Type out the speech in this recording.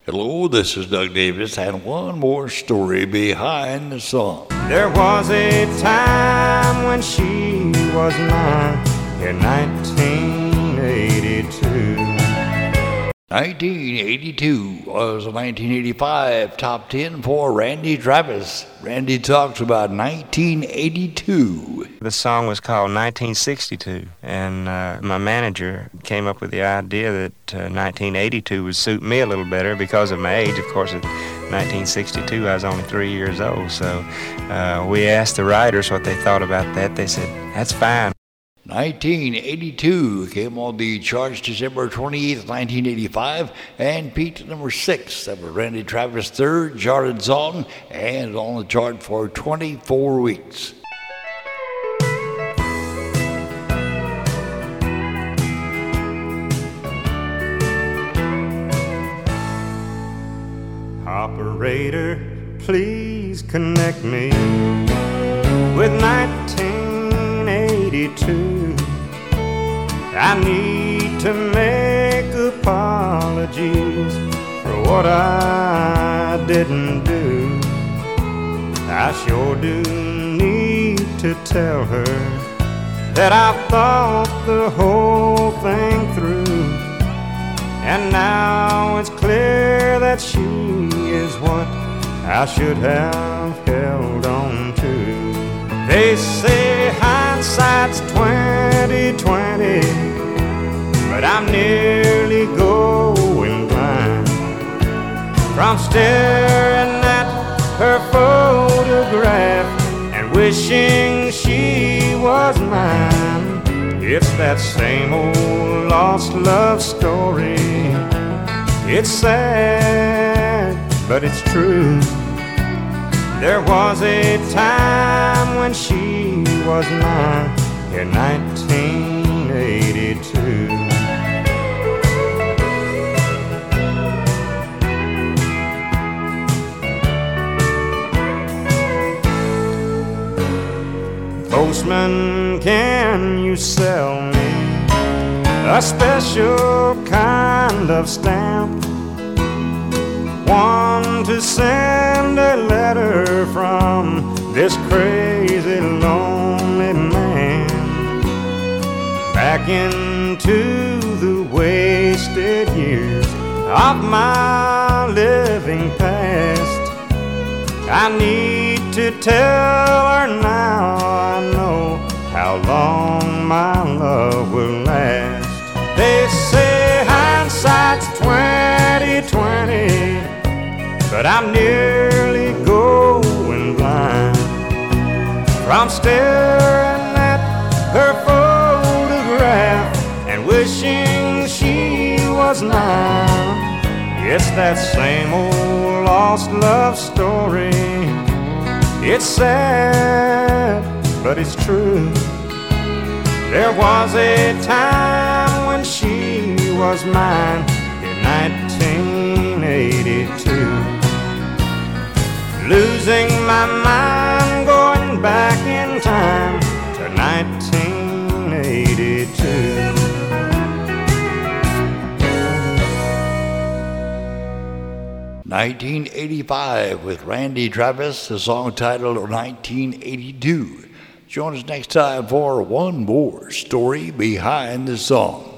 Hello, this is Doug Davis, and one more story behind the song. There was a time when she was mine in 1982. 1982 was a 1985 top 10 for Randy Travis. Randy talks about 1982. The song was called 1962, and my manager came up with the idea that 1982 would suit me a little better because of my age. Of course, in 1962, I was only 3 years old, so we asked the writers what they thought about that. They said, that's fine. 1982 came on the charts December 28th, 1985, and peaked at number 6. That was Randy Travis' third charted song, and on the chart for 24 weeks. Operator, please connect me with 1982. I need to make apologies for what I didn't do. I sure do need to tell her that I thought the whole thing through, and now it's clear that she is what I should have held on to. They say hindsight's 20/20, but I'm nearly going blind from staring at her photograph and wishing she was mine. It's that same old lost love story. It's sad, but it's true. There was a time when she was mine in 1982. Postman, can you sell me a special kind of stamp? One to send a letter from this crazy lonely man back into the wasted years of my living past. I need to tell her now I know how long my love will last. They say hindsight's 20/20, but I'm nearly going blind from staring at her photograph and wishing she was mine. It's that same old lost love story. It's sad, but it's true. There was a time when she was mine in 1982. Losing my mind, going back in time to 1982. 1985 with Randy Travis, the song titled 1982. Join us next time for one more story behind the song.